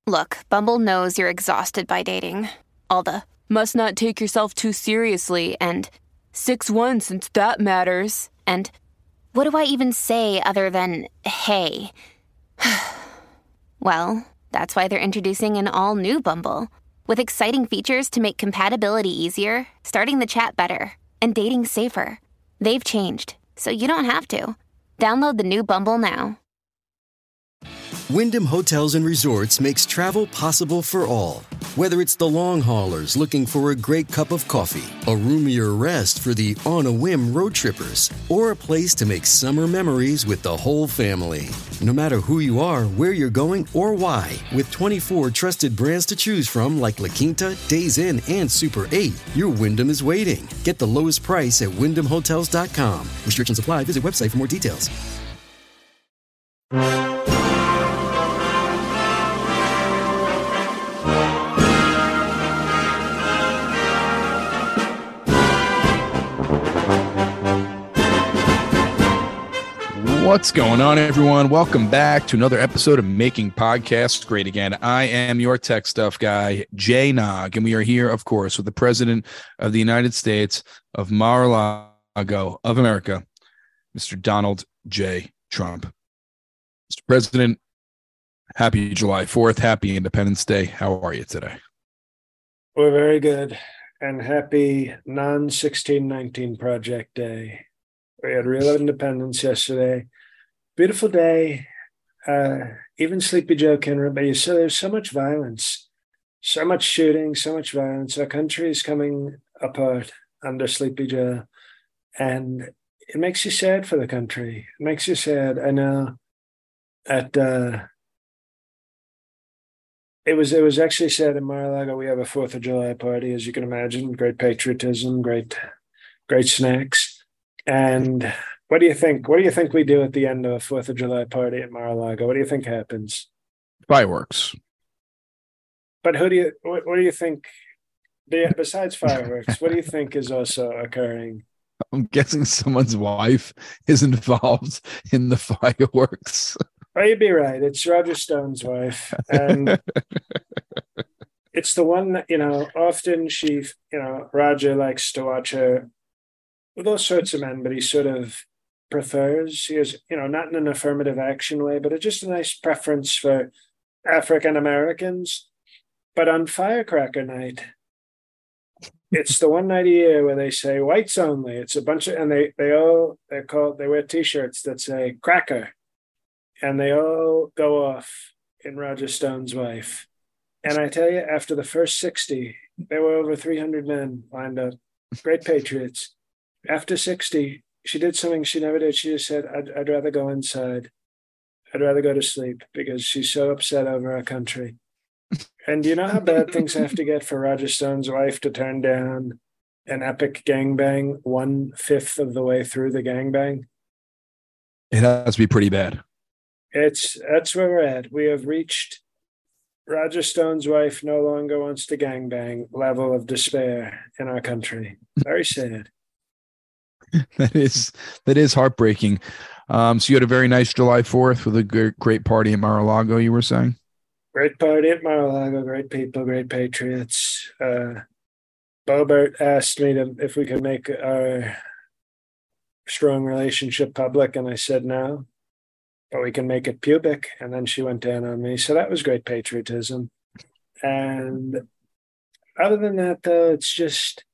Look, Bumble knows you're exhausted by dating. All the must not take yourself too seriously and 6'1" since that matters. And what do I even say other than hey? Well, that's why they're introducing an all-new Bumble with exciting features to make compatibility easier, starting the chat better, and dating safer. They've changed, so you don't have to. Download the new Bumble now. Wyndham Hotels and Resorts makes travel possible for all. Whether it's the long haulers looking for a great cup of coffee, a roomier rest for the on-a-whim road trippers, or a place to make summer memories with the whole family. No matter who you are, where you're going, or why, with 24 trusted brands to choose from like La Quinta, Days Inn, and Super 8, your Wyndham is waiting. Get the lowest price at WyndhamHotels.com. Restrictions apply. Visit website for more details. What's going on, everyone? Welcome back to another episode of Making Podcasts Great Again. I am your tech stuff guy, Jay Nog, and we are here, of course, with the President of the United States of Mar-a-Lago of America, Mr. Donald J. Trump. Mr. President, happy July 4th. Happy Independence Day. How are you today? We're very good, and happy non-1619 Project Day. We had real independence yesterday. Beautiful day. Even Sleepy Joe can remember. You said there's so much violence, so much shooting, so much violence. Our country is coming apart under Sleepy Joe, and it makes you sad for the country. It makes you sad. I know. It was actually said in Mar-a-Lago we have a 4th of July party, as you can imagine. Great patriotism, great snacks. And what do you think? What do you think we do at the end of a 4th of July party at Mar-a-Lago? What do you think happens? Fireworks. But what do you think? Besides fireworks, what do you think is also occurring? I'm guessing someone's wife is involved in the fireworks. Well, you'd be right. It's Roger Stone's wife. And it's the one that, often Roger likes to watch her with all sorts of men, but he sort of prefers, he has, not in an affirmative action way, but it's just a nice preference for African Americans. But on Firecracker Night, it's the one night a year where they say whites only. It's a bunch of, and they wear T-shirts that say cracker, and they all go off in Roger Stone's wife. And I tell you, after the first 60, there were over 300 men lined up, great patriots. After 60, she did something she never did. She just said, I'd rather go inside. I'd rather go to sleep because she's so upset over our country. And do you know how bad things have to get for Roger Stone's wife to turn down an epic gangbang 1/5 of the way through the gangbang? It has to be pretty bad. That's where we're at. We have reached Roger Stone's wife no longer wants to gangbang level of despair in our country. Very sad. That is heartbreaking. So you had a very nice July 4th with a great party at Mar-a-Lago, you were saying? Great party at Mar-a-Lago, great people, great patriots. Bobert asked me if we could make our strong relationship public, and I said no, but we can make it pubic. And then she went down on me. So that was great patriotism. And other than that, though, it's just...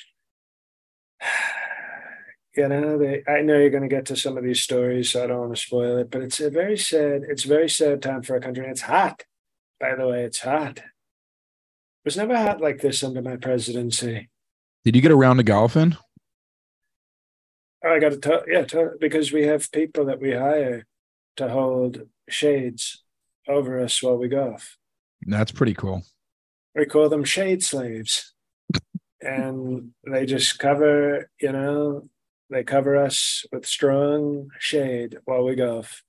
I know you're going to get to some of these stories, so I don't want to spoil it, but it's a very sad time for our country. And it's hot, by the way, it's hot. It was never hot like this under my presidency. Did you get a round of golf in? Oh, I got to tell, because we have people that we hire to hold shades over us while we golf. That's pretty cool. We call them shade slaves. And they just cover, they cover us with strong shade while we golf.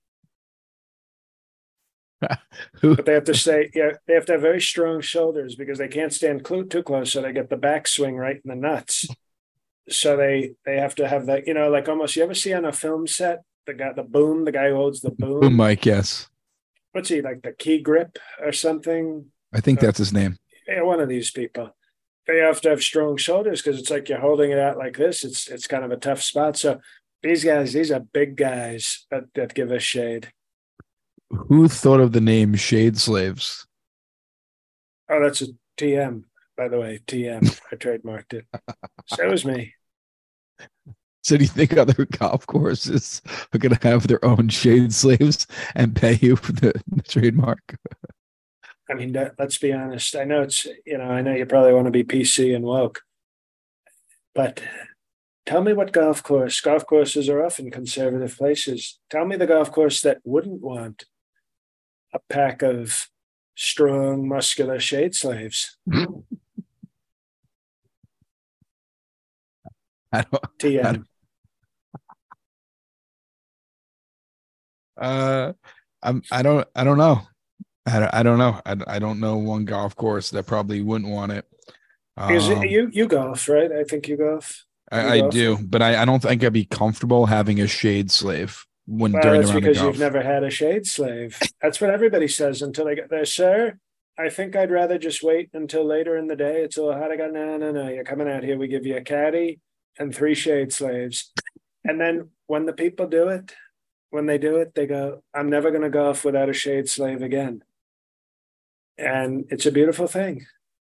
But they have to they have to have very strong shoulders because they can't stand too close, so they get the backswing right in the nuts. So they have to have that, like almost, you ever see on a film set, the guy who holds the boom? Boom mic, yes. what's he like, the key grip or something? I think that's his name. Yeah, one of these people. They have to have strong shoulders because it's like you're holding it out like this. It's kind of a tough spot. So these guys, these are big guys that give us shade. Who thought of the name Shade Slaves? Oh, that's a TM, by the way. TM. I trademarked it. So it was me. So do you think other golf courses are going to have their own Shade Slaves and pay you for the trademark? I mean, let's be honest. I know I know you probably want to be PC and woke, but tell me what golf courses are often conservative places. Tell me the golf course that wouldn't want a pack of strong, muscular shade slaves. I don't, TM. I don't know. I don't know. I don't know one golf course that probably wouldn't want it. Because you golf, right? I think you golf. I do, but I don't think I'd be comfortable having a shade slave during the round of golf. That's because you've never had a shade slave. That's what everybody says until they get there. Sir, I think I'd rather just wait until later in the day. It's a little hot. I go, no. You're coming out here. We give you a caddy and 3 shade slaves. And then when the people do it, when they do it, they go, I'm never going to golf without a shade slave again. And it's a beautiful thing.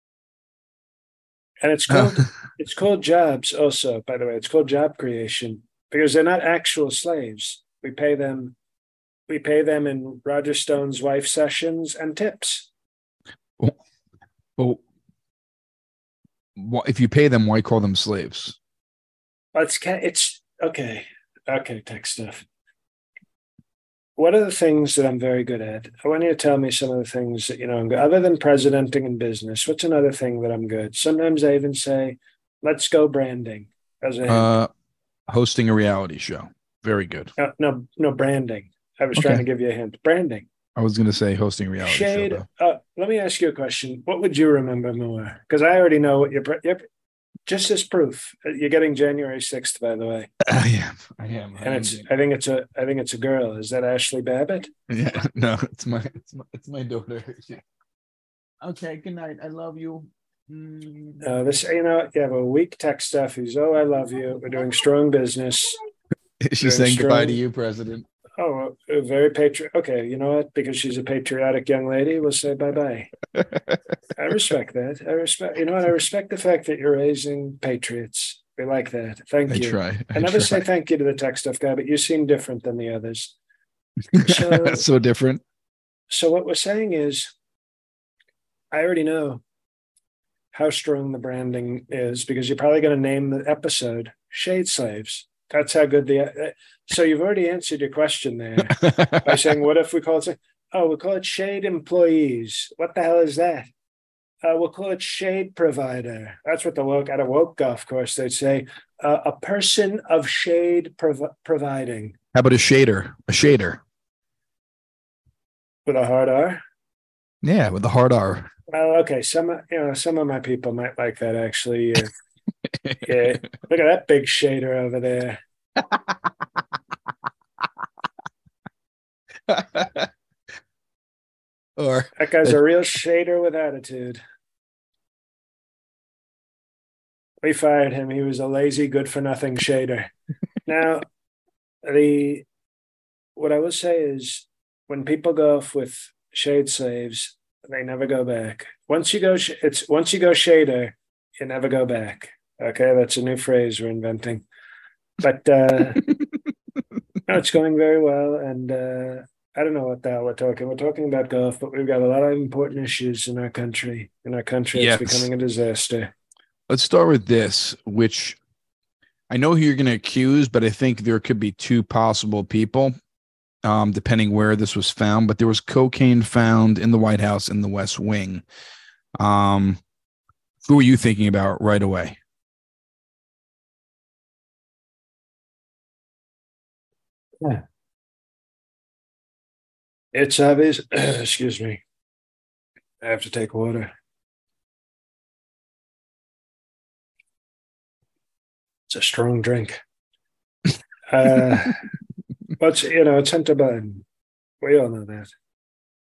And it's called jobs also, by the way. It's called job creation because they're not actual slaves. We pay them in Roger Stone's wife sessions and tips. Well, if you pay them, why call them slaves? It's okay. Okay, tech stuff. What are the things that I'm very good at? I want you to tell me some of the things that, I'm good. Other than presidenting in business, what's another thing that I'm good? Sometimes I even say, let's go branding. Hosting a reality show. Very good. No, branding. I was trying to give you a hint. Branding. I was going to say hosting a reality show. Let me ask you a question. What would you remember more? Because I already know what you're just as proof. You're getting January 6th, by the way. I am. And I think it's a girl. Is that Ashley Babbitt? Yeah, no, it's my daughter. Yeah. Okay, good night. I love you. You have a weak tech stuff. Who's, I love you. We're doing strong business. She's saying goodbye to you, President. Oh, very Okay, you know what? Because she's a patriotic young lady, we'll say bye-bye. I respect that. I respect the fact that you're raising patriots. We like that. Thank you. I never say thank you to the tech stuff guy, but you seem different than the others. So different. So what we're saying is, I already know how strong the branding is because you're probably going to name the episode Shade Slaves. That's how good so you've already answered your question there by saying, what if we call it, we'll call it Shade Employees. What the hell is that? We'll call it Shade Provider. That's what at a woke golf course, they'd say, a person of shade providing. How about a shader? A shader. With a hard R? Yeah, with a hard R. Well, okay. Some of my people might like that, actually. Yeah, look at that big shader over there. Or that guy's a real shader with attitude. We fired him. He was a lazy, good-for-nothing shader. Now, what I will say is, when people go off with shade slaves, they never go back. Once you go shader, you never go back. Okay, that's a new phrase we're inventing. But no, it's going very well. And I don't know what the hell we're talking. We're talking about golf, but we've got a lot of important issues in our country. It's becoming a disaster. Let's start with this, which I know who you're going to accuse, but I think there could be 2 possible people, depending where this was found. But there was cocaine found in the White House in the West Wing. Who are you thinking about right away? Yeah. It's obvious. Excuse me. I have to take water. It's a strong drink. But it's Hunter Biden. We all know that.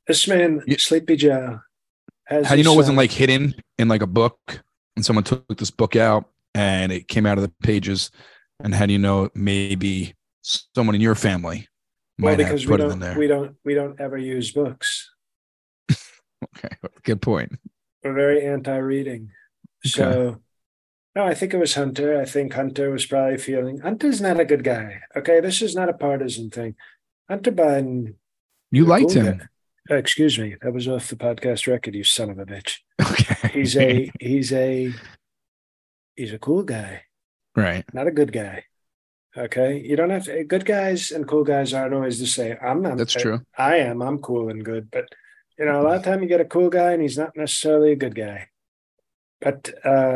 This man, Sleepy Joe, has. How do you know it wasn't like hidden in like a book, and someone took this book out and it came out of the pages? And how do you know maybe someone in your family might have put it in there? We don't ever use books. Okay, good point. We're very anti-reading. Okay. So, no, I think it was Hunter. I think Hunter was probably feeling Hunter's not a good guy. Okay, this is not a partisan thing. Hunter Biden. You liked him. Excuse me, that was off the podcast record. You son of a bitch. Okay. He's a cool guy. Right. Not a good guy. Okay. You don't have to, good guys and cool guys aren't always the same. I'm not. That's true. I'm cool and good, but a lot of time you get a cool guy and he's not necessarily a good guy. But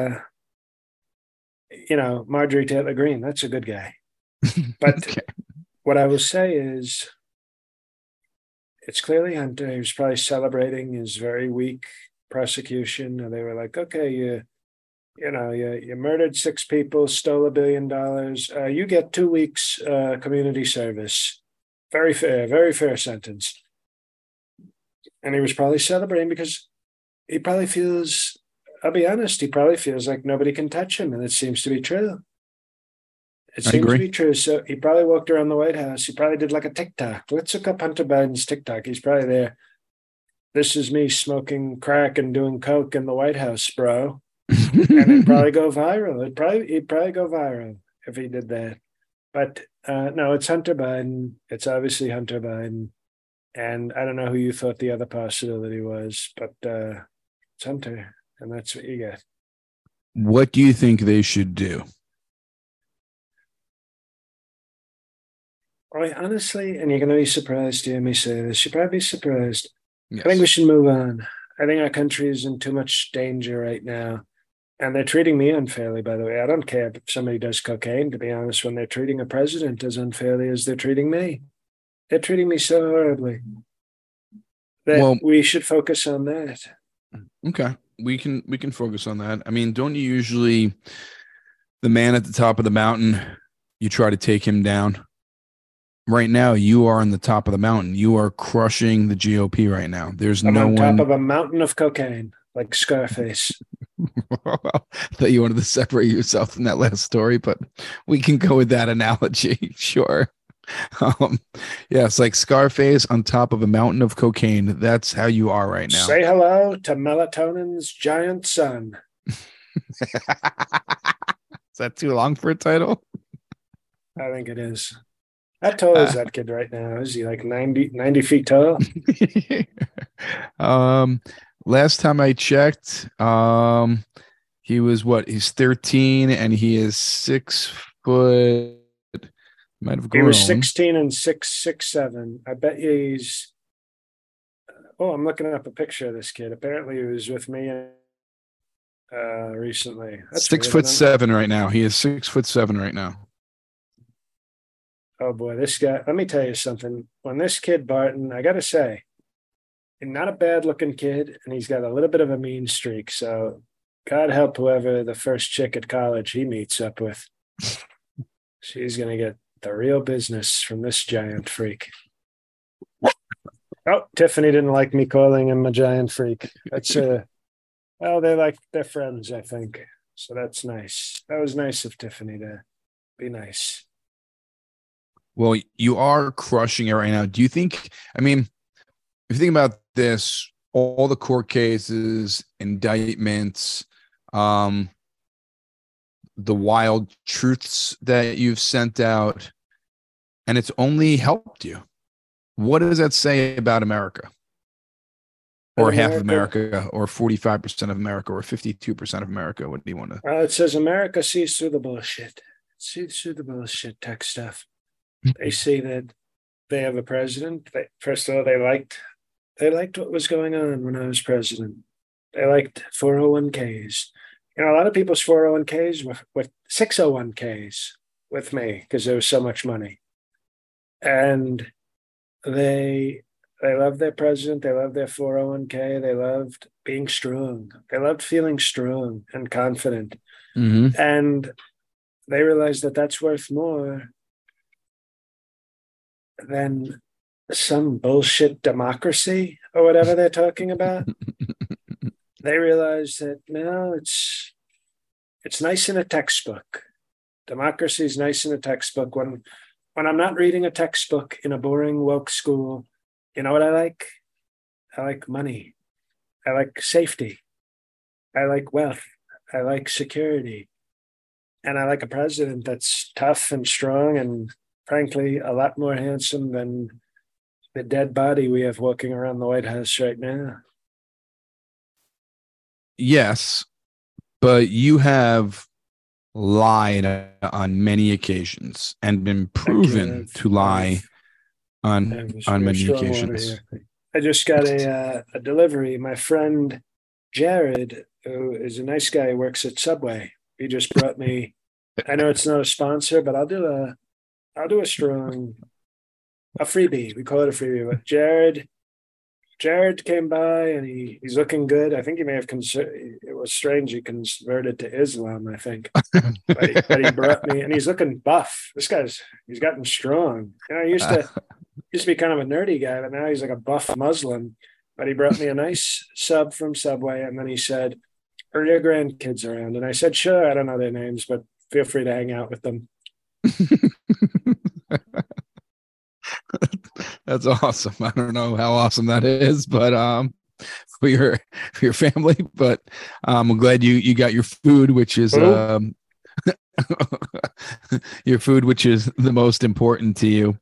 Marjorie Taylor Greene, that's a good guy. But okay. What I will say is it's clearly Hunter. He was probably celebrating his very weak prosecution. And they were like, okay, you murdered 6 people, stole $1 billion. You get 2 weeks community service. Very fair sentence. And he was probably celebrating because he probably feels, I'll be honest, he probably feels like nobody can touch him. And it seems to be true. It seems to be true. So he probably walked around the White House. He probably did like a TikTok. Let's look up Hunter Biden's TikTok. He's probably there. This is me smoking crack and doing coke in the White House, bro. And it'd probably go viral. He'd probably go viral if he did that. But no, it's Hunter Biden. It's obviously Hunter Biden. And I don't know who you thought the other possibility was, but it's Hunter. And that's what you get. What do you think they should do? Honestly, and you're going to be surprised to hear me say this. You'll probably be surprised. Yes. I think we should move on. I think our country is in too much danger right now. And they're treating me unfairly, by the way. I don't care if somebody does cocaine, to be honest, when they're treating a president as unfairly as they're treating me. They're treating me so horribly that we should focus on that. Okay. We can focus on that. I mean, don't you usually, the man at the top of the mountain, you try to take him down? Right now, you are on the top of the mountain. You are crushing the GOP right now. I'm on top of a mountain of cocaine, like Scarface. Well, I thought you wanted to separate yourself from that last story, but we can go with that analogy. Sure. It's like Scarface on top of a mountain of cocaine. That's how you are right now. Say hello to melatonin's giant son. Is that too long for a title? I think it is. How tall is that kid right now? Is he like 90 feet tall? Last time I checked, he was he's 13 and he is 6 foot. Might have grown. He was 16 and 6'7". I bet he's. Oh, I'm looking up a picture of this kid. Apparently, he was with me recently. That's 6'7" right now. He is 6'7" right now. Oh boy, this guy. Let me tell you something. When this kid Barton, I got to say, not a bad-looking kid, and he's got a little bit of a mean streak. So, God help whoever the first chick at college he meets up with. She's gonna get the real business from this giant freak. Oh, Tiffany didn't like me calling him a giant freak. That's they're friends, I think. So that's nice. That was nice of Tiffany to be nice. Well, you are crushing it right now. Do you think, I mean, if you think about this, all the court cases, indictments, the wild truths that you've sent out, and it's only helped you. What does that say about America? Or half of America, or 45% of America, or 52% of America? What do you want to? Well, it says America sees through the bullshit. Sees through the bullshit tech stuff. They see that they have a president. First of all, they liked what was going on when I was president. They liked 401ks. A lot of people's 401ks with 601ks with me because there was so much money. And they loved their president. They loved their 401k. They loved being strong. They loved feeling strong and confident. Mm-hmm. And they realized that that's worth more than some bullshit democracy. or whatever they're talking about, they realize that no, it's nice in a textbook. Democracy is nice in a textbook. When I'm not reading a textbook in a boring woke school, you know what I like? I like money. I like safety. I like wealth. I like security. And I like a president that's tough and strong and frankly a lot more handsome than the dead body we have walking around the White House right now. Yes, but you have lied on many occasions and been proven to lie on many occasions. I just got a delivery. My friend Jared, who is a nice guy, works at Subway. He just brought me. I know it's not a sponsor, but I'll do a freebie. We call it a freebie. But Jared came by and he's looking good. I think he may have it was strange he converted to Islam, I think. but he brought me, and he's looking buff. He's gotten strong. You know, he used to be kind of a nerdy guy, but now he's like a buff Muslim. But he brought me a nice sub from Subway, and then he said, "Are your grandkids around?" And I said, "Sure, I don't know their names, but feel free to hang out with them." That's awesome. I don't know how awesome that is, but for your family. But I'm glad you got your food, which is your food, which is the most important to you.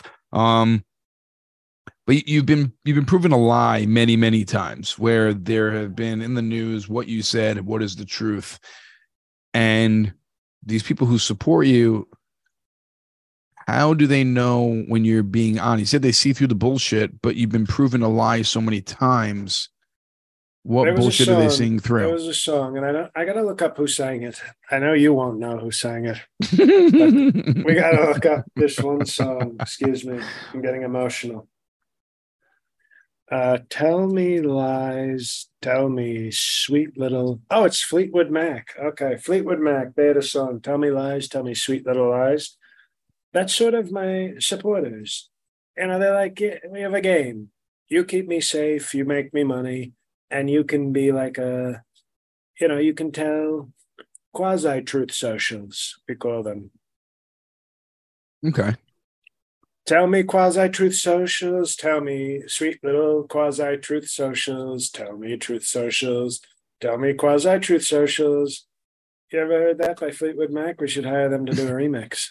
But you've been proven a lie many, many times, where there have been in the news what you said, what is the truth, and these people who support you. How do they know when you're being honest? You said they see through the bullshit, but you've been proven a lie so many times. What bullshit are they seeing through? There was a song, and I got to look up who sang it. I know you won't know who sang it. But we got to look up this one song. Excuse me. I'm getting emotional. Tell me lies, tell me sweet little... Oh, it's Fleetwood Mac. Okay, Fleetwood Mac. They had a song, Tell Me Lies, Tell Me Sweet Little Lies. That's sort of my supporters. You know, they're like, yeah, we have a game. You keep me safe, you make me money, and you can be like you can tell quasi-truth socials, we call them. Okay. Tell me quasi-truth socials, tell me sweet little quasi-truth socials, tell me truth socials, tell me quasi-truth socials. You ever heard that by Fleetwood Mac? We should hire them to do a remix.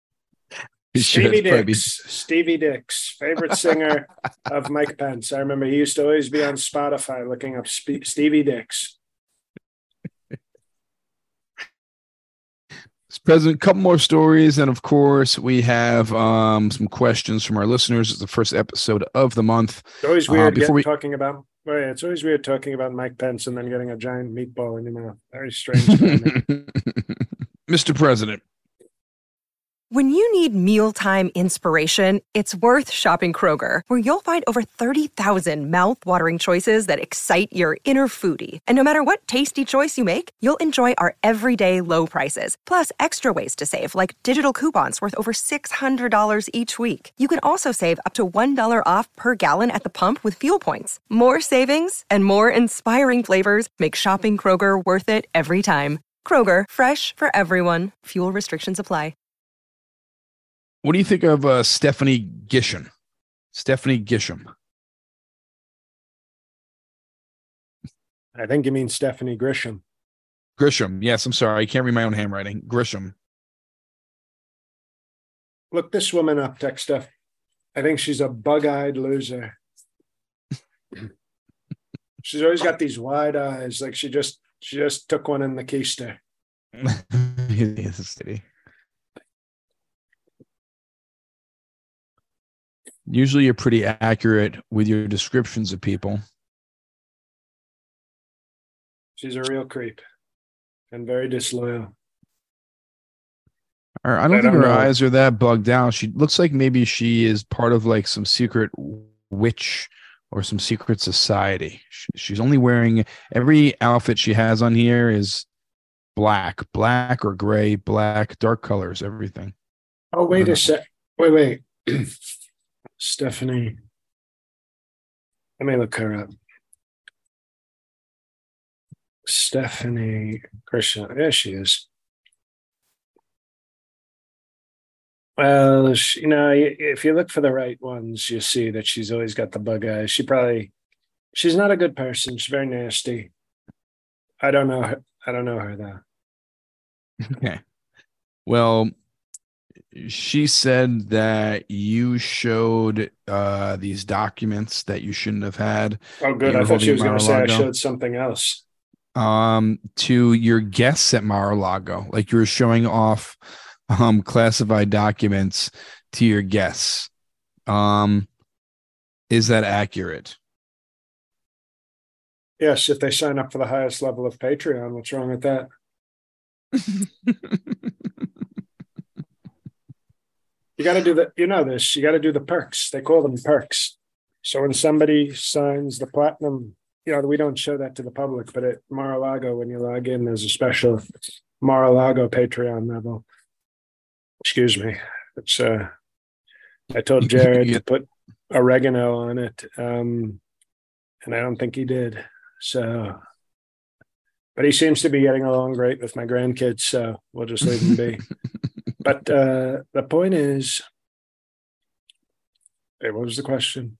Stevie Dix, favorite singer of Mike Pence. I remember he used to always be on Spotify looking up Stevie Dix. President, a couple more stories, and of course we have some questions from our listeners. It's the first episode of the month. It's always weird talking about. Oh yeah, it's always weird talking about Mike Pence and then getting a giant meatball in your mouth. Very strange. Mr. President. When you need mealtime inspiration, it's worth shopping Kroger, where you'll find over 30,000 mouth-watering choices that excite your inner foodie. And no matter what tasty choice you make, you'll enjoy our everyday low prices, plus extra ways to save, like digital coupons worth over $600 each week. You can also save up to $1 off per gallon at the pump with fuel points. More savings and more inspiring flavors make shopping Kroger worth it every time. Kroger, fresh for everyone. Fuel restrictions apply. What do you think of Stephanie Gisham? Stephanie Gisham. I think you mean Stephanie Grisham. Grisham. Yes, I'm sorry. I can't read my own handwriting. Grisham. Look this woman up, Tech Stuff. I think she's a bug-eyed loser. She's always got these wide eyes, like she just took one in the keister. It's a city. Usually you're pretty accurate with your descriptions of people. She's a real creep and very disloyal. I don't think her eyes are that bugged out. She looks like maybe she is part of like some secret witch or some secret society. She's only wearing, every outfit she has on here is black or gray, black, dark colors, everything. Oh, wait a sec. Wait. Stephanie. Let me look her up. Stephanie Grisham. There she is. Well, if you look for the right ones, you see that she's always got the bug eyes. She's not a good person. She's very nasty. I don't know her. I don't know her though. Okay. Well, she said that you showed these documents that you shouldn't have had. Oh, good. I thought she was going to say I showed something else. To your guests at Mar-a-Lago, like you were showing off classified documents to your guests. Is that accurate? Yes, if they sign up for the highest level of Patreon. What's wrong with that? You got to do the, you got to do the perks. They call them perks. So when somebody signs the platinum, we don't show that to the public, but at Mar-a-Lago, when you log in, there's a special Mar-a-Lago Patreon level. Excuse me. It's I told Jared to put oregano on it, and I don't think he did. So, but he seems to be getting along great with my grandkids, so we'll just leave him be. But the point is, what was the question?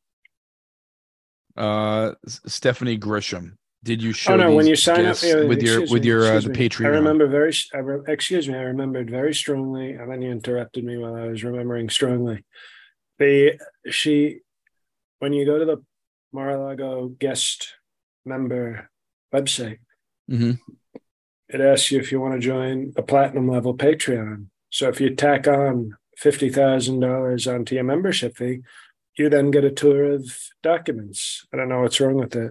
Stephanie Grisham. Did you show? Oh no! When you sign up with your the Patreon, I remembered very strongly, and then you interrupted me while I was remembering strongly. When you go to the Mar-a-Lago guest member website, it asks you if you want to join the platinum level Patreon. So if you tack on $50,000 onto your membership fee, you then get a tour of documents. I don't know what's wrong with that.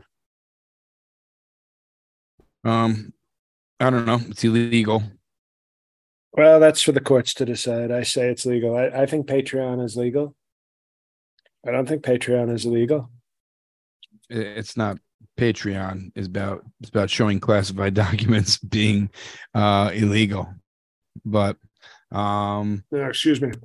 I don't know. It's illegal. Well, that's for the courts to decide. I say it's legal. I think Patreon is legal. I don't think Patreon is illegal. It's not. Patreon is about showing classified documents being illegal. But no, excuse me.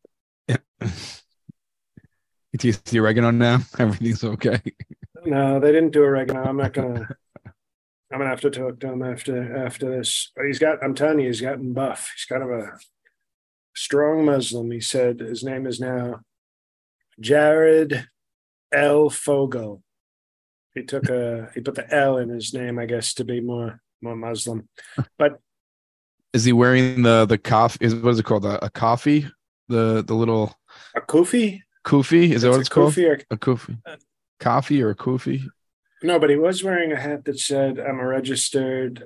Do you see oregano now? Everything's okay. No, they didn't do oregano. I'm gonna have to talk to him after this. But I'm telling you, he's gotten buff. He's kind of a strong Muslim. He said his name is now Jared L. Fogel. He put the L in his name, I guess, to be more Muslim. But is he wearing the coffee? What is it called? A coffee? The little a kufi? Kufi? Is that what it's called? A kufi. Coffee or a kufi? No, but he was wearing a hat that said, "I'm a registered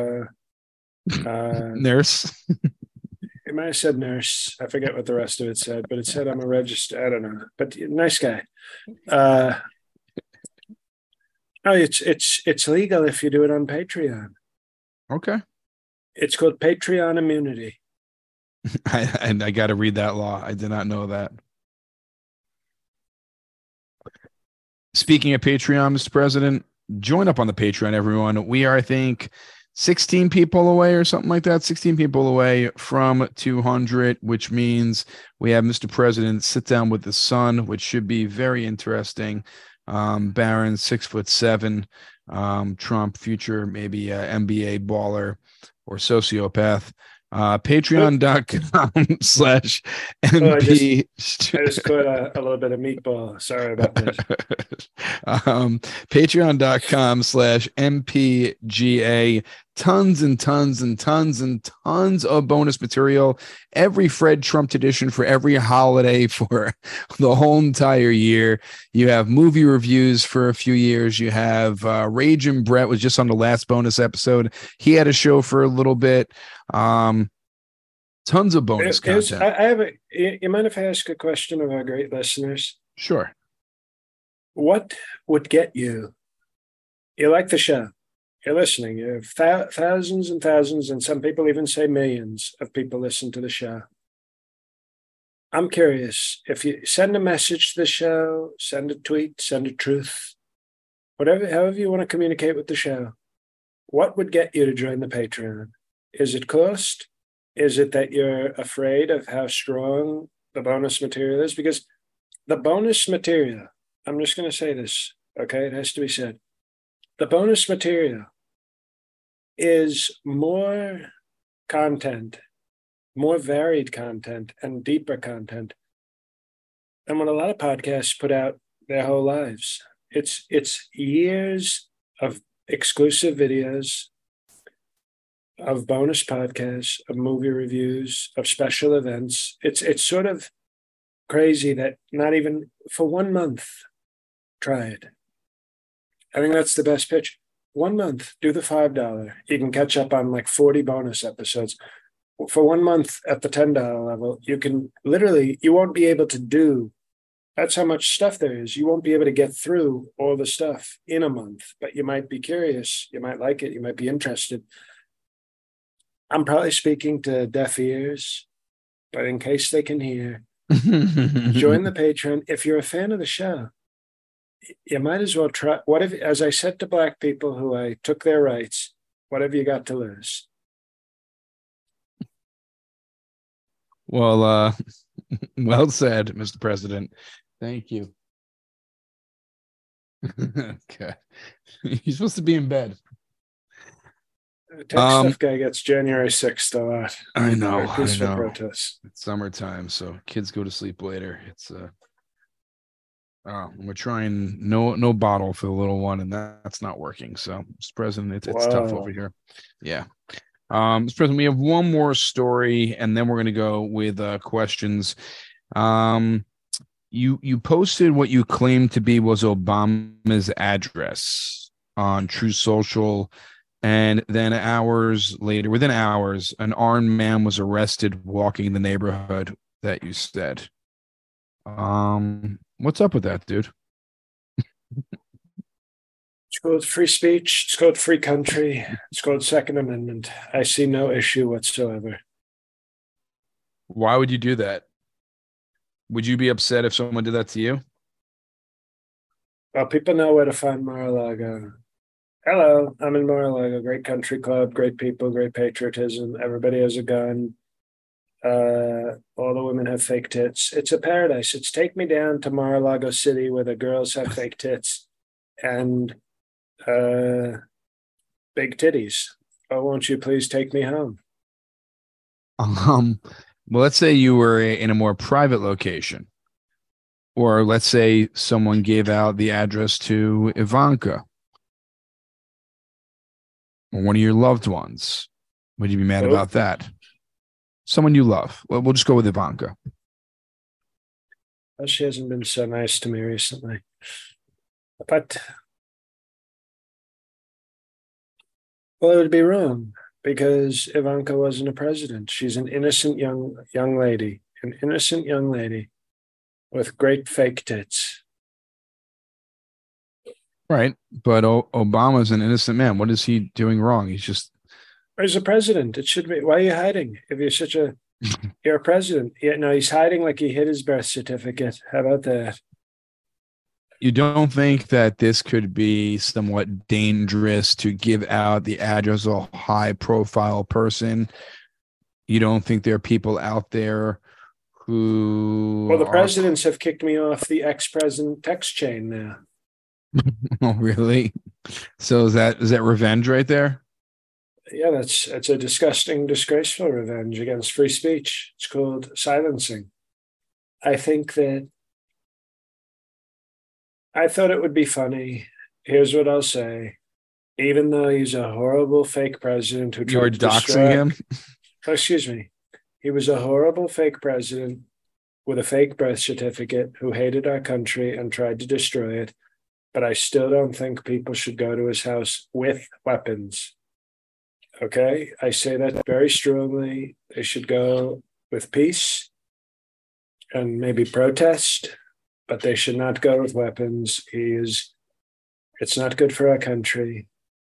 nurse." It might have said nurse. I forget what the rest of it said, but it said, "I'm a registered." I don't know, but nice guy. No, it's legal if you do it on Patreon. Okay. It's called Patreon immunity. I got to read that law. I did not know that. Speaking of Patreon, Mr. President, join up on the Patreon, everyone. We are, I think, 16 people away or something like that. 16 people away from 200, which means we have Mr. President sit down with the son, which should be very interesting. Barron, 6'7", Trump, future maybe NBA baller or sociopath. Patreon.com/MP. I just caught a little bit of meatball. Sorry about that. Patreon.com/MPGA. Tons and tons and tons and tons of bonus material. Every Fred Trump edition for every holiday for the whole entire year. You have movie reviews for a few years. You have Raging Brett was just on the last bonus episode. He had a show for a little bit. Tons of bonus content. You mind if I ask a question of our great listeners? Sure. What would get you? You like the show. You're listening. You have thousands and thousands, and some people even say millions of people listen to the show. I'm curious, if you send a message to the show, send a tweet, send a truth, however you want to communicate with the show, what would get you to join the Patreon? Is it cost? Is it that you're afraid of how strong the bonus material is? Because the bonus material, I'm just going to say this, Okay, it has to be said. The bonus material is more content, more varied content, and deeper content than what a lot of podcasts put out their whole lives. It's years of exclusive videos, of bonus podcasts, of movie reviews, of special events. It's sort of crazy that not even for 1 month, try it. I think that's the best pitch. 1 month, do the $5. You can catch up on like 40 bonus episodes. For 1 month at the $10 level, you can literally, you won't be able to do, that's how much stuff there is. You won't be able to get through all the stuff in a month, but you might be curious. You might like it. You might be interested. I'm probably speaking to deaf ears, but in case they can hear, join the Patreon. If you're a fan of the show, you might as well try. What if, as I said to Black people who I took their rights, what have you got to lose? Well, well said, Mr. President. Thank you. Okay. You're supposed to be in bed. Tech Stuff Guy gets January 6th a lot. I know. Peaceful protests. It's summertime, so kids go to sleep later. It's we're trying no bottle for the little one, and that's not working. So, Mr. President, it's tough over here. Yeah. Mr. President, we have one more story, and then we're going to go with questions. You posted what you claimed to be was Obama's address on Truth Social, and then within hours, an armed man was arrested walking in the neighborhood that you said. What's up with that, dude? It's called free speech. It's called free country. It's called Second Amendment. I see no issue whatsoever. Why would you do that? Would you be upset if someone did that to you? Well, people know where to find Mar-a-Lago. Hello, I'm in Mar-a-Lago. Great country club, great people, great patriotism. Everybody has a gun. All the women have fake tits. It's a paradise. It's take me down to Mar-a-Lago City where the girls have fake tits and big titties. Oh, won't you please take me home? Well, let's say you were in a more private location, or let's say someone gave out the address to Ivanka or one of your loved ones. Would you be mad about that? Someone you love. Well, we'll just go with Ivanka. Well, she hasn't been so nice to me recently. But, well, it would be wrong because Ivanka wasn't a president. She's an innocent young lady, with great fake tits. Right. But Obama's an innocent man. What is he doing wrong? He's a president. It should be. Why are you hiding? If you're you're a president. Yeah, no, he's hiding like he hid his birth certificate. How about that? You don't think that this could be somewhat dangerous to give out the address of a high-profile person? You don't think there are people out there who... Well, the presidents have kicked me off the ex-president text chain now. Oh, really? So is that revenge right there? Yeah, it's a disgusting, disgraceful revenge against free speech. It's called silencing. I thought it would be funny. Here's what I'll say. Even though he's a horrible fake president who tried to doxing him? Oh, excuse me. He was a horrible fake president with a fake birth certificate who hated our country and tried to destroy it. But I still don't think people should go to his house with weapons. Okay? I say that very strongly. They should go with peace and maybe protest, but they should not go with weapons. It's not good for our country.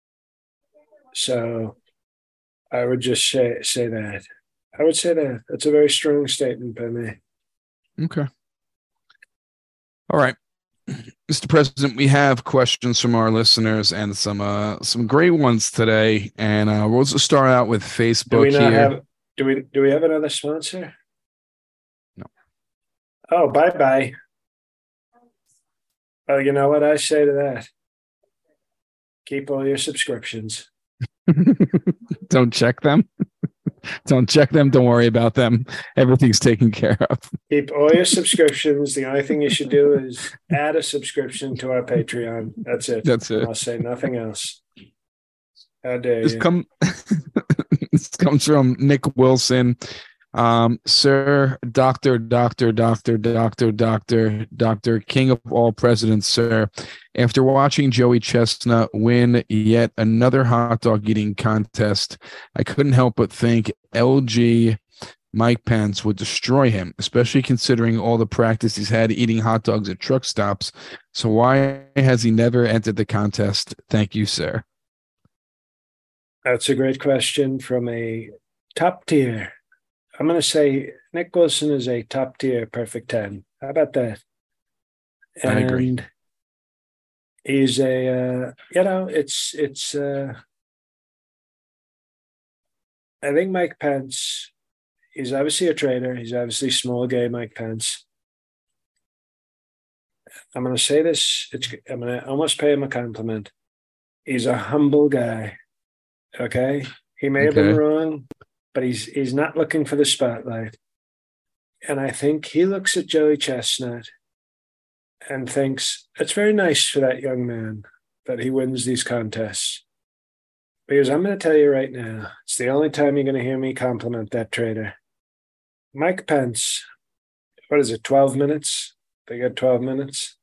So I would just say that. I would say that. That's a very strong statement by me. Okay. All right. Mr. President, we have questions from our listeners and some great ones today. And we'll just start out with Facebook here. Do we have another sponsor? No. Oh, bye-bye. Well, you know what I say to that? Keep all your subscriptions. Don't check them. Don't check them. Don't worry about them. Everything's taken care of. Keep all your subscriptions. The only thing you should do is add a subscription to our Patreon. That's it. That's it. I'll say nothing else. How dare This you? this comes from Nick Wilson. Sir, Doctor, King of all presidents, sir. After watching Joey Chestnut win yet another hot dog eating contest, I couldn't help but think LG Mike Pence would destroy him, especially considering all the practice he's had eating hot dogs at truck stops. So why has he never entered the contest? Thank you, sir. That's a great question from a top tier. I'm going to say Nick Wilson is a top tier perfect 10. How about that? I agree. And he's a, I think Mike Pence, he's obviously a traitor. He's obviously small gay Mike Pence. I'm going to say this. I'm going to almost pay him a compliment. He's a humble guy. Okay. He may have been wrong, but he's not looking for the spotlight. And I think he looks at Joey Chestnut and thinks it's very nice for that young man that he wins these contests. Because I'm going to tell you right now, it's the only time you're going to hear me compliment that traitor. Mike Pence, what is it, 12 minutes? They got 12 minutes?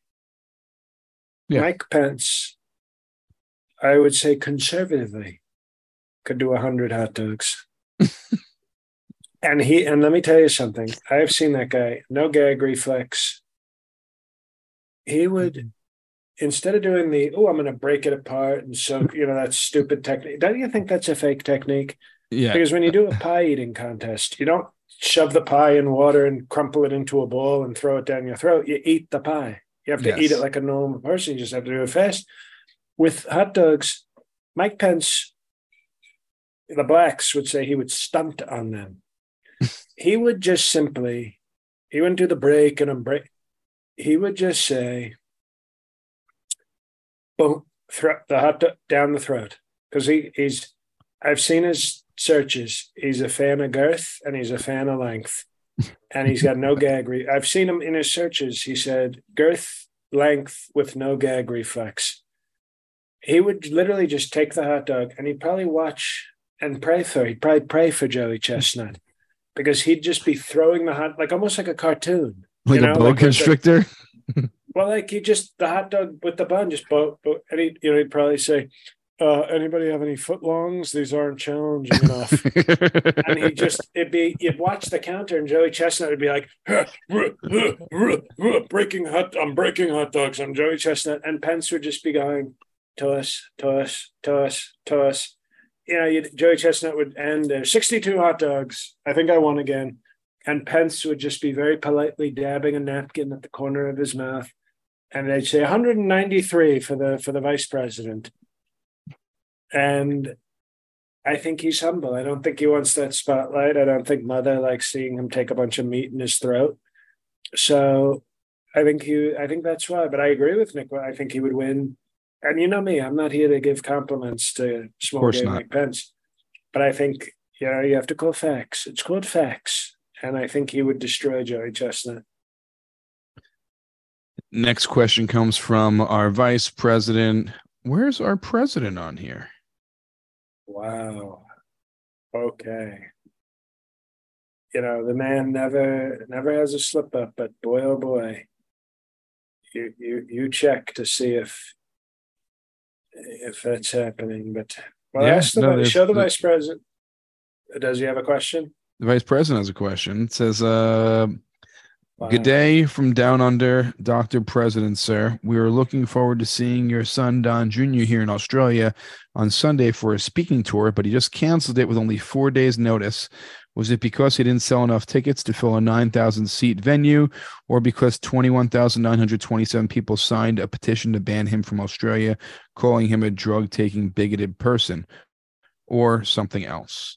Yeah. Mike Pence, I would say conservatively, could do 100 hot dogs. And let me tell you something. I've seen that guy, no gag reflex. He would, instead of doing I'm going to break it apart and so, that stupid technique. Don't you think that's a fake technique? Yeah. Because when you do a pie eating contest, you don't shove the pie in water and crumple it into a ball and throw it down your throat. You eat the pie. You have to eat it like a normal person. You just have to do it fast. With hot dogs, Mike Pence, the blacks would say he would stunt on them. He would just simply, he wouldn't do the break and unbreak. He would just say, boom, the hot dog down the throat. Because I've seen his searches. He's a fan of girth and he's a fan of length. And he's got no gag. I've seen him in his searches. He said girth, length with no gag reflex. He would literally just take the hot dog and he'd probably watch and pray for. He'd probably pray for Joey Chestnut because he'd just be throwing like almost like a cartoon, like a boa constrictor. Well, like the hot dog with the bun, just and he'd probably say, "Anybody have any footlongs? These aren't challenging enough." And you'd watch the counter, and Joey Chestnut would be like, I'm breaking hot dogs. I'm Joey Chestnut, and Pence would just be going, toss. Joey Chestnut would end 62 hot dogs. I think I won again. And Pence would just be very politely dabbing a napkin at the corner of his mouth. And they'd say 193 for the vice president. And I think he's humble. I don't think he wants that spotlight. I don't think Mother likes seeing him take a bunch of meat in his throat. So I think that's why. But I agree with Nick. I think he would win. And you know me, I'm not here to give compliments to small gay Mike Pence. But I think, you have to call facts. It's called facts. And I think he would destroy Joey Chestnut. Next question comes from our vice president. Where's our president on here? Wow. Okay. The man never has a slip up, but boy, oh boy, you check to see if that's happening. But show the vice president. Does he have a question? The vice president has a question. It says, Good day from down under, Dr. President, sir. We are looking forward to seeing your son, Don Jr., here in Australia on Sunday for a speaking tour, but he just canceled it with only 4 days' notice. Was it because he didn't sell enough tickets to fill a 9,000-seat venue, or because 21,927 people signed a petition to ban him from Australia, calling him a drug-taking, bigoted person, or something else?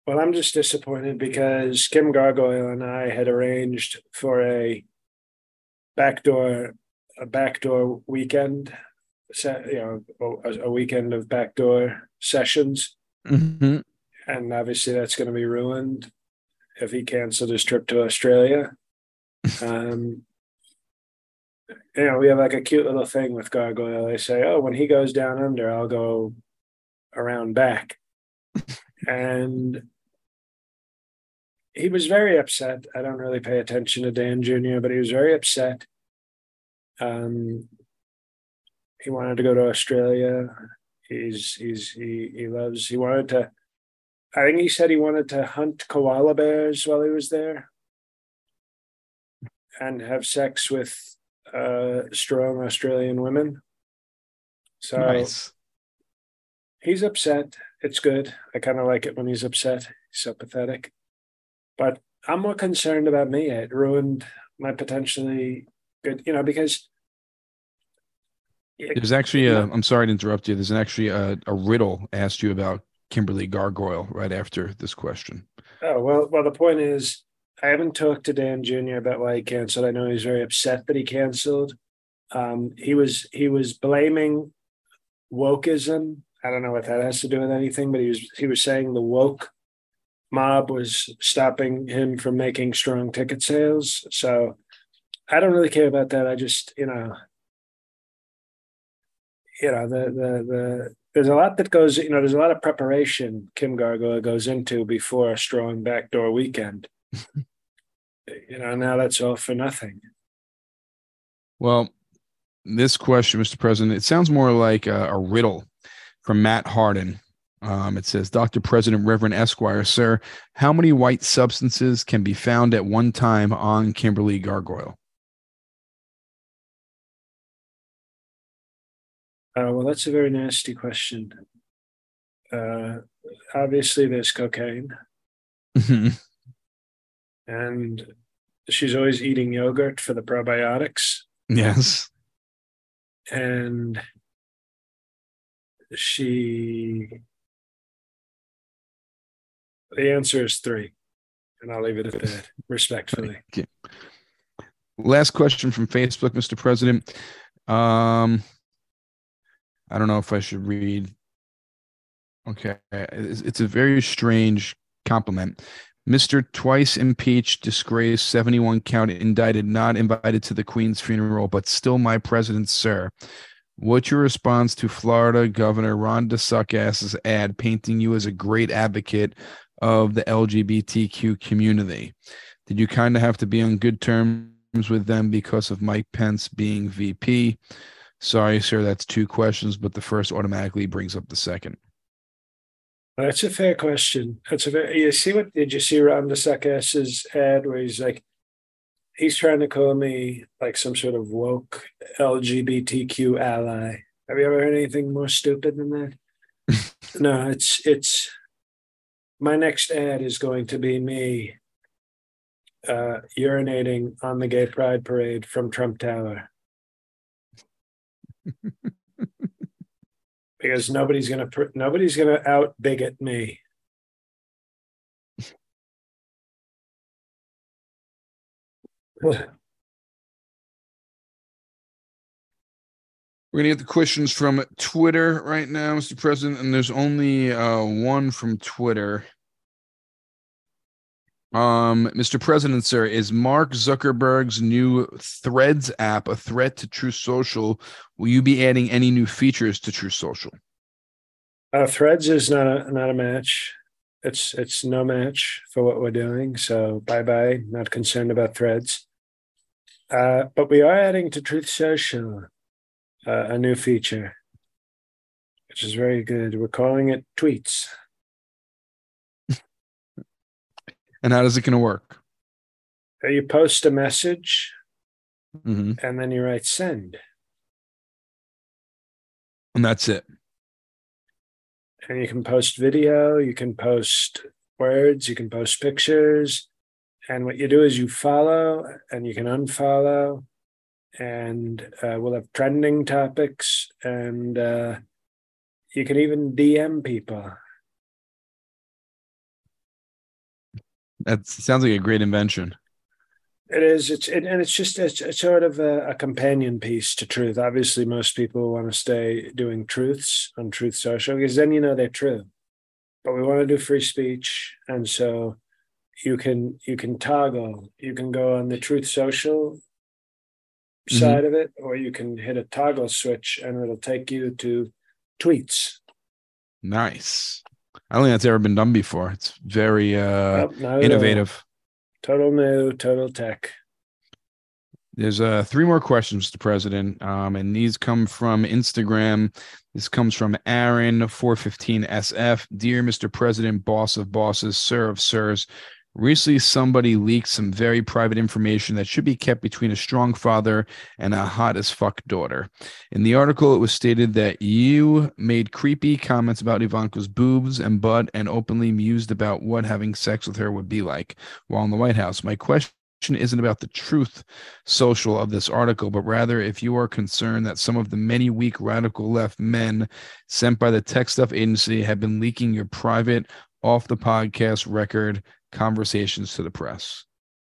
Well, I'm just disappointed because Kim Gargoyle and I had arranged for backdoor a backdoor weekend, a weekend of backdoor sessions, Mm-hmm. and obviously that's going to be ruined if he canceled his trip to Australia. Um, we have like a cute little thing with Gargoyle. They say, "Oh, when he goes down under, I'll go around back," and he was very upset. I don't really pay attention to Dan Jr., but he was very upset. Um, he wanted to go to Australia. He loves. He wanted to. I think he said he wanted to hunt koala bears while he was there, and have sex with strong Australian women. So Nice. he's upset. It's good. I kind of like it when he's upset. He's so pathetic. But I'm more concerned about me. It ruined my potentially good, because There's actually I'm sorry to interrupt you. There's actually a riddle asked you about Kimberly Gargoyle right after this question. Oh, well, the point is, I haven't talked to Dan Jr. about why he canceled. I know he's very upset that he canceled. He was blaming wokeism. I don't know what that has to do with anything, but he was saying the woke mob was stopping him from making strong ticket sales. So I don't really care about that. I just, there's a lot that goes, there's a lot of preparation Kim Gargoyle goes into before a strong backdoor weekend. Now that's all for nothing. Well, this question, Mr. President, it sounds more like a riddle from Matt Harden. It says, Dr. President, Reverend Esquire, sir, how many white substances can be found at one time on Kimberly Gargoyle? Well, that's a very nasty question. Obviously, there's cocaine, and she's always eating yogurt for the probiotics. Yes. And the answer is 3, and I'll leave it at that, respectfully. Okay. Last question from Facebook, Mr. President. I don't know if I should read. Okay. It's a very strange compliment. Mr. Twice impeached, disgraced, 71 count indicted, not invited to the Queen's funeral, but still my president, sir. What's your response to Florida Governor Ron DeSantis' ad painting you as a great advocate of the LGBTQ community? Did you kind of have to be on good terms with them because of Mike Pence being VP? Sorry, sir, that's 2 questions, but the first automatically brings up the second. That's a fair question. Did you see Ron DeSantis' ad where he's like, he's trying to call me like some sort of woke LGBTQ ally. Have you ever heard anything more stupid than that? No, it's my next ad is going to be me urinating on the gay pride parade from Trump Tower. Because nobody's gonna out bigot me. We're going to get the questions from Twitter right now, Mr. President, and there's only one from Twitter. Mr. President, sir, is Mark Zuckerberg's new Threads app a threat to Truth Social? Will you be adding any new features to Truth Social? Threads is not a match. It's no match for what we're doing. So bye. Not concerned about Threads. But we are adding to Truth Social a new feature, which is very good. We're calling it Tweets. And how is it going to work? You post a message, Mm-hmm. and then you write send. And that's it. And you can post video, you can post words, you can post pictures. And what you do is you follow and you can unfollow. And we'll have trending topics. And you can even DM people. That sounds like a great invention. It is. It's sort of a companion piece to Truth. Obviously, most people want to stay doing truths on Truth Social because then they're true. But we want to do free speech, and so you can toggle. You can go on the Truth Social side of it, or you can hit a toggle switch, and it'll take you to tweets. Nice. I don't think that's ever been done before. It's very innovative. Total new, total tech. There's 3 more questions, Mr. President, and these come from Instagram. This comes from Aaron415SF. Dear Mr. President, boss of bosses, sir of sirs, recently somebody leaked some very private information that should be kept between a strong father and a hot as fuck daughter. In the article, it was stated that you made creepy comments about Ivanka's boobs and butt and openly mused about what having sex with her would be like while in the White House. My question isn't about the Truth Social of this article, but rather if you are concerned that some of the many weak radical left men sent by the Tech Stuff Agency have been leaking your private, off the podcast record conversations to the press.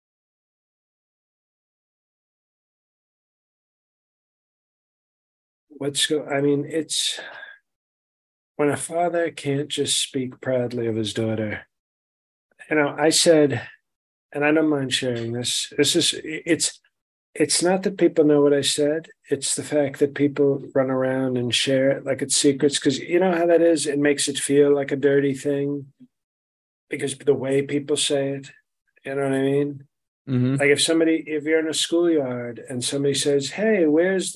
It's when a father can't just speak proudly of his daughter. I said, and I don't mind sharing this. It's not that people know what I said. It's the fact that people run around and share it like it's secrets. Because you know how that is? It makes it feel like a dirty thing because the way people say it, you know what I mean? Mm-hmm. Like if you're in a schoolyard and somebody says, hey, where's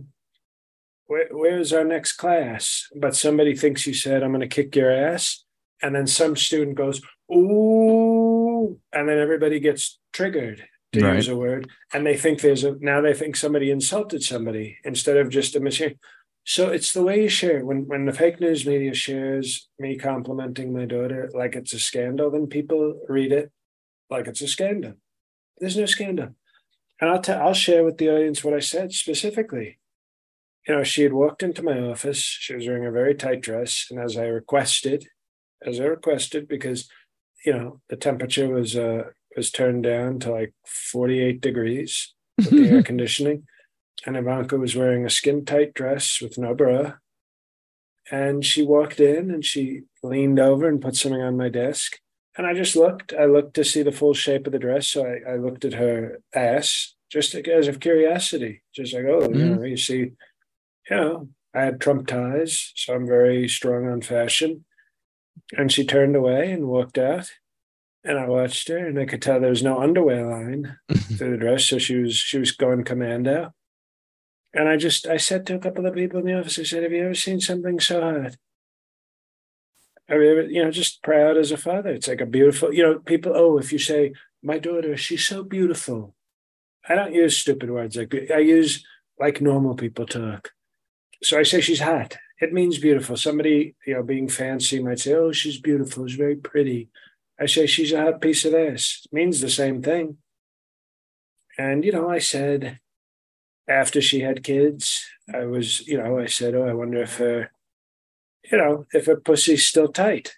our next class? But somebody thinks you said, I'm going to kick your ass. And then some student goes, ooh, and then everybody gets triggered, to use a word, and they think now they think somebody insulted somebody instead of just a mistake. So it's the way you share it. When the fake news media shares me complimenting my daughter like it's a scandal, then people read it like it's a scandal. There's no scandal. And I'll share with the audience what I said specifically. She had walked into my office. She was wearing a very tight dress, and as I requested, because the temperature was turned down to like 48 degrees with the air conditioning, and Ivanka was wearing a skin tight dress with no bra, and she walked in and she leaned over and put something on my desk, and I just looked. I looked to see the full shape of the dress, so I looked at her ass just as of curiosity, just like, you see, I had Trump ties, so I'm very strong on fashion. And she turned away and walked out. And I watched her, and I could tell there was no underwear line through the dress, so she was going commando. And I said to a couple of people in the office, I said, have you ever seen something so hot? Have you ever, just proud as a father? It's like a beautiful, people, if you say, my daughter, she's so beautiful. I don't use stupid words I use like normal people talk. So I say she's hot. It means beautiful. Somebody, being fancy might say, oh, she's beautiful. She's very pretty. I say she's a hot piece of ass. It means the same thing. And, I said, after she had kids, I said, oh, I wonder if her pussy's still tight.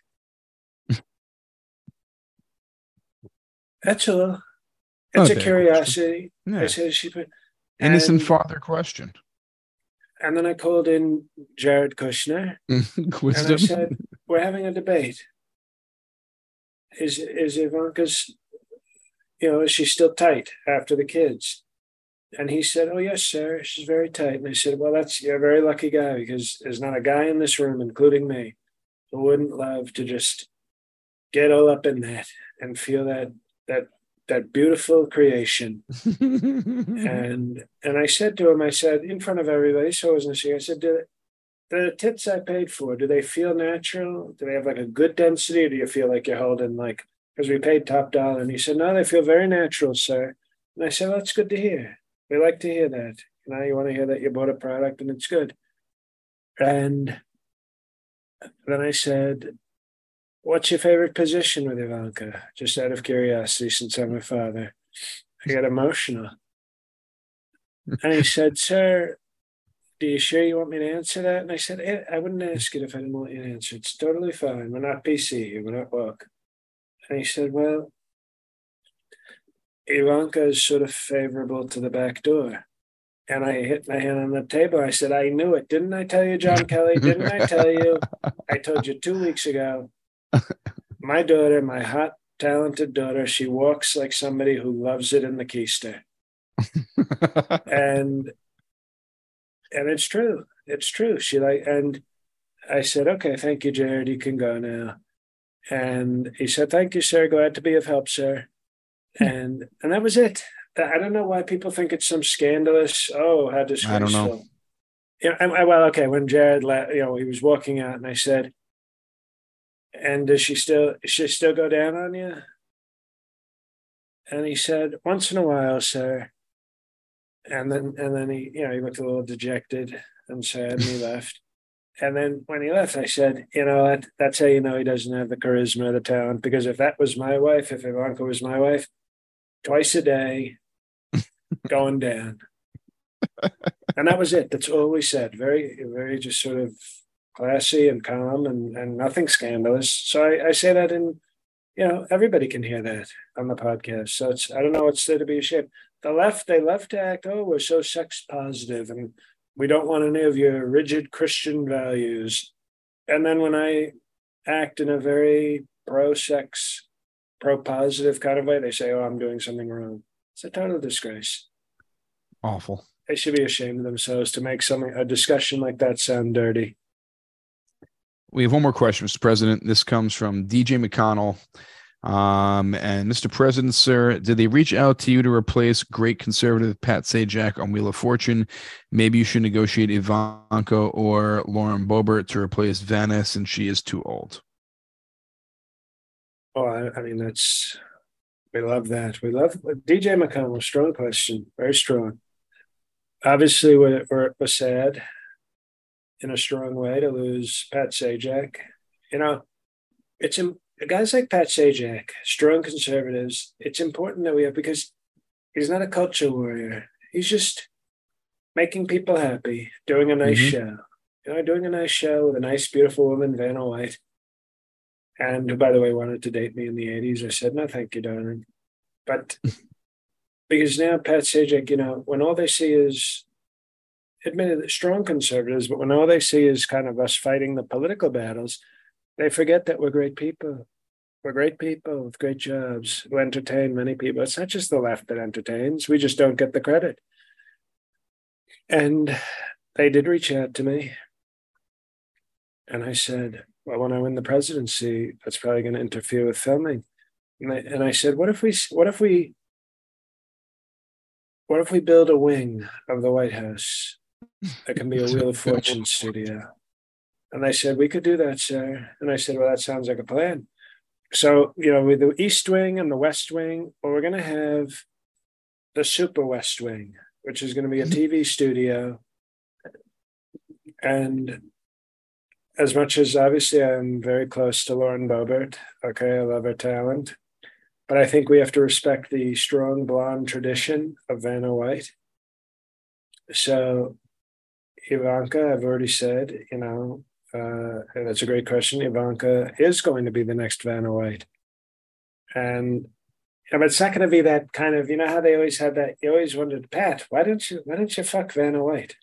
That's all. It's a curiosity. Yeah. I said, innocent father question. And then I called in Jared Kushner. And I said, we're having a debate. Is Ivanka's, is she still tight after the kids? And he said, oh, yes, sir, she's very tight. And I said, well, you're a very lucky guy, because there's not a guy in this room, including me, who wouldn't love to just get all up in that and feel that beautiful creation. and I said to him, in front of everybody, so I wasn't sure, I said, the tits I paid for, do they feel natural? Do they have like a good density, or do you feel like you're holding because we paid top dollar? And he said, no, they feel very natural, sir. And I said, well, that's good to hear. We like to hear that. You want to hear that you bought a product and it's good. And then I said, what's your favorite position with Ivanka? Just out of curiosity, since I'm her father. I got emotional. And he said, sir, are you sure you want me to answer that? And I said, I wouldn't ask it if I didn't want you to answer. It's totally fine. We're not PC here. We're not woke. And he said, well, Ivanka is sort of favorable to the back door. And I hit my hand on the table. I said, I knew it. Didn't I tell you, John Kelly? Didn't I tell you? I told you 2 weeks ago. My daughter, my hot, talented daughter, she walks like somebody who loves it in the keister. and it's true. It's true. And I said, okay, thank you, Jared. You can go now. And he said, thank you, sir. Glad to be of help, sir. And that was it. I don't know why people think it's some scandalous, how disgraceful. I don't know. Well, okay, when Jared left, he was walking out and I said, and does she still go down on you? And he said, once in a while, sir. And then he, he looked a little dejected and sad and he left. And then when he left, I said, that's how you know he doesn't have the charisma or the talent. Because if that was my wife, if Ivanka was my wife, twice a day, going down. And that was it. That's all we said. Very, very just sort of classy and calm and nothing scandalous. So I say that everybody can hear that on the podcast. So I don't know what's there to be ashamed. The left, they love to act, we're so sex positive and we don't want any of your rigid Christian values. And then when I act in a very pro-sex, pro-positive kind of way, they say, I'm doing something wrong. It's a total disgrace. Awful. They should be ashamed of themselves to make a discussion like that sound dirty. We have one more question, Mr. President. This comes from DJ McConnell. And Mr. President, sir, did they reach out to you to replace great conservative Pat Sajak on Wheel of Fortune? Maybe you should negotiate Ivanka or Lauren Boebert to replace Vanna since she is too old. Oh, I mean, we love that. We love DJ McConnell. Strong question. Very strong. Obviously, we're sad in a strong way to lose Pat Sajak. It's guys like Pat Sajak, strong conservatives. It's important that we have, because he's not a culture warrior. He's just making people happy, doing a nice show. Doing a nice show with a nice, beautiful woman, Vanna White. And who, by the way, wanted to date me in the 80s. I said, no, thank you, darling. But because now Pat Sajak, when all they see is, admitted strong conservatives, but when all they see is kind of us fighting the political battles, they forget that we're great people. We're great people with great jobs who entertain many people. It's not just the left that entertains. We just don't get the credit. And they did reach out to me. And I said, well, when I win the presidency, that's probably going to interfere with filming. And I said, what if we build a wing of the White House that can be a Wheel of Fortune studio? And they said, we could do that, sir. And I said, well, that sounds like a plan. So, with the East Wing and the West Wing, we're going to have the Super West Wing, which is going to be a TV studio. And as much as obviously I'm very close to Lauren Boebert, okay, I love her talent, but I think we have to respect the strong blonde tradition of Vanna White. So Ivanka, I've already said, and that's a great question. Ivanka is going to be the next Vanna White. And but it's not going to be that kind of, how they always had that, you always wondered, Pat, why didn't you fuck Vanna White?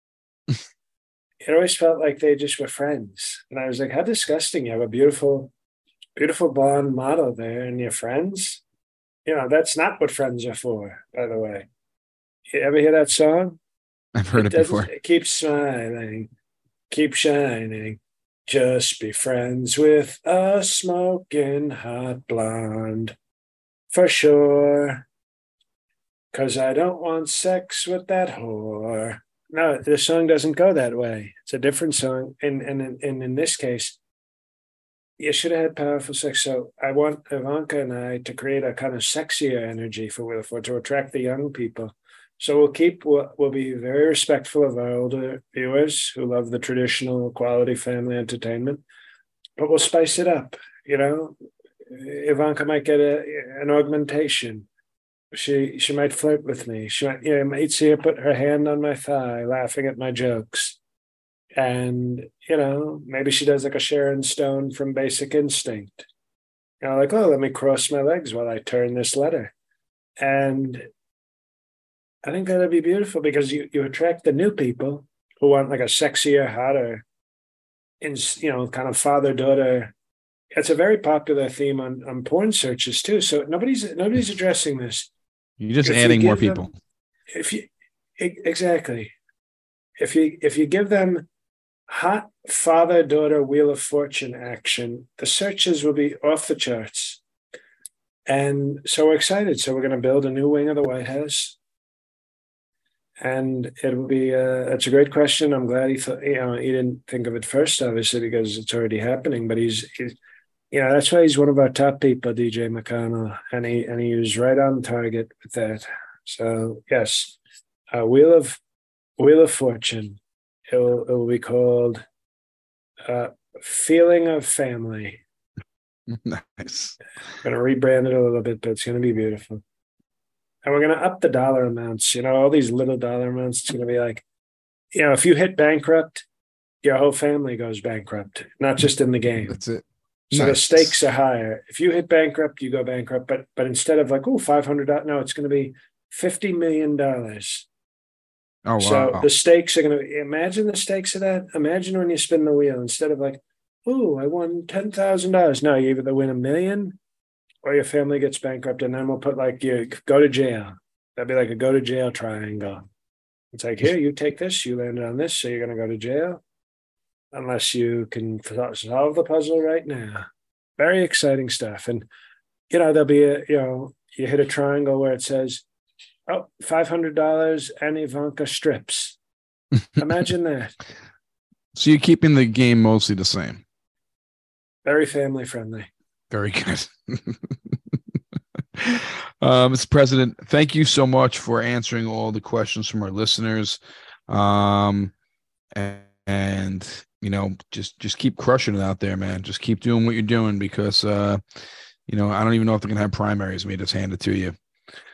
It always felt like they just were friends. And I was like, how disgusting. You have a beautiful, beautiful blonde model there and you're friends. That's not what friends are for, by the way. You ever hear that song? I've heard it before. Keep smiling, keep shining. Just be friends with a smoking hot blonde. For sure. 'Cause I don't want sex with that whore. No, the song doesn't go that way. It's a different song. And in this case, you should have had powerful sex. So I want Ivanka and I to create a kind of sexier energy for Wheel of Fortune to attract the young people. So we'll be very respectful of our older viewers who love the traditional quality family entertainment, but we'll spice it up. Ivanka might get an augmentation. She might flirt with me. She might see her put her hand on my thigh, laughing at my jokes. And, maybe she does like a Sharon Stone from Basic Instinct. Let me cross my legs while I turn this letter. And I think that'd be beautiful because you attract the new people who want like a sexier, hotter, kind of father-daughter. It's a very popular theme on porn searches too. So nobody's addressing this. You're just adding more people. Exactly. If you give them hot father-daughter Wheel of Fortune action, the searches will be off the charts. And so we're excited. So we're going to build a new wing of the White House. And it'll be it's a great question. I'm glad he thought, he didn't think of it first, obviously, because it's already happening. But he's that's why he's one of our top people, DJ McConnell, and he was right on target with that. So yes, Wheel of Fortune. It will be called Feeling of Family. Nice. I'm going to rebrand it a little bit, but it's going to be beautiful. And we're going to up the dollar amounts, all these little dollar amounts. It's going to be like, if you hit bankrupt, your whole family goes bankrupt, not just in the game. That's it. So the stakes are higher. If you hit bankrupt, you go bankrupt. But instead of like, $500, no, it's going to be $50 million. Oh, wow. So the stakes are going to imagine the stakes of that. Imagine when you spin the wheel, instead of like, I won $10,000. No, you either win $1 million or your family gets bankrupt, and then we'll put like you go to jail. That'd be like a go to jail triangle. It's like, here, you take this, you landed on this, so you're going to go to jail unless you can solve the puzzle right now. Very exciting stuff. And, there'll be you hit a triangle where it says, $500 and Ivanka strips. Imagine that. So you're keeping the game mostly the same. Very family friendly. Very good. Mr. President, thank you so much for answering all the questions from our listeners. And just keep crushing it out there, man. Just keep doing what you're doing because, I don't even know if they're going to have primaries. Let me just hand it to you.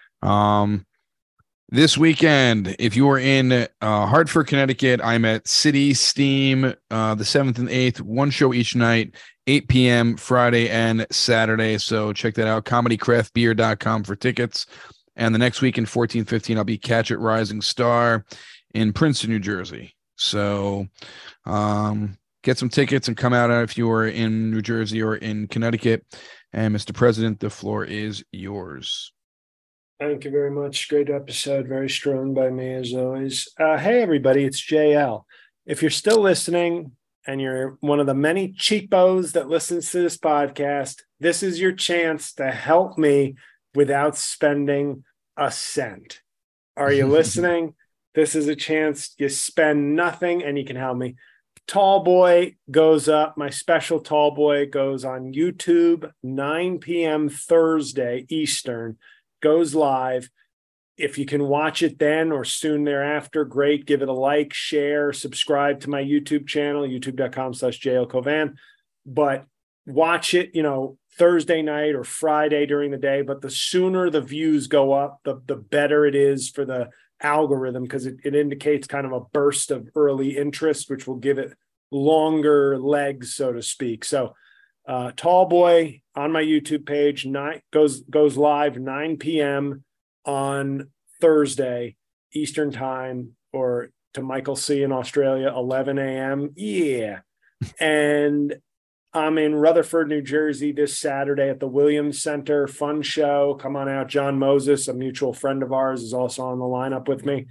This weekend, if you are in Hartford, Connecticut, I'm at City Steam the 7th and 8th, one show each night, 8 p.m. Friday and Saturday. So check that out, comedycraftbeer.com for tickets. And the next week in 14-15, I'll be Catch It Rising Star in Princeton, New Jersey. So get some tickets and come out if you are in New Jersey or in Connecticut. And Mr. President, the floor is yours. Thank you very much. Great episode. Very strong by me, as always. Hey, everybody. It's JL. If you're still listening and you're one of the many cheapos that listens to this podcast, this is your chance to help me without spending a cent. Are you listening? This is a chance. You spend nothing and you can help me. Tall Boy goes up. My special Tall Boy goes on YouTube, 9 p.m. Thursday Eastern. Goes live. If you can watch it then or soon thereafter, great. Give it a like, share, subscribe to my YouTube channel, youtube.com/JLCovan. But watch it, Thursday night or Friday during the day. But the sooner the views go up, the better it is for the algorithm, because it indicates kind of a burst of early interest, which will give it longer legs, so to speak. So Tall Boy on my YouTube page goes live 9 p.m. on Thursday Eastern time, or to Michael C in Australia, 11 a.m. Yeah. And I'm in Rutherford, New Jersey this Saturday at the Williams Center. Fun show. Come on out. John Moses, a mutual friend of ours, is also on the lineup with me.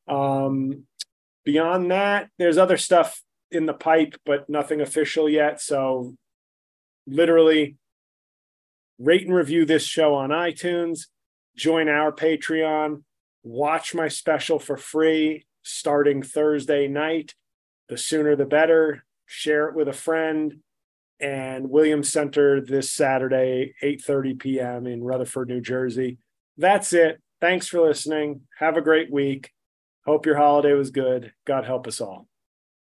Beyond that, there's other stuff in the pipe, but nothing official yet. So literally rate and review this show on iTunes, join our Patreon, watch my special for free starting Thursday night. The sooner the better. Share it with a friend. And Williams Center this Saturday, 8:30 p.m. in Rutherford, New Jersey. That's it. Thanks for listening. Have a great week. Hope your holiday was good. God help us all.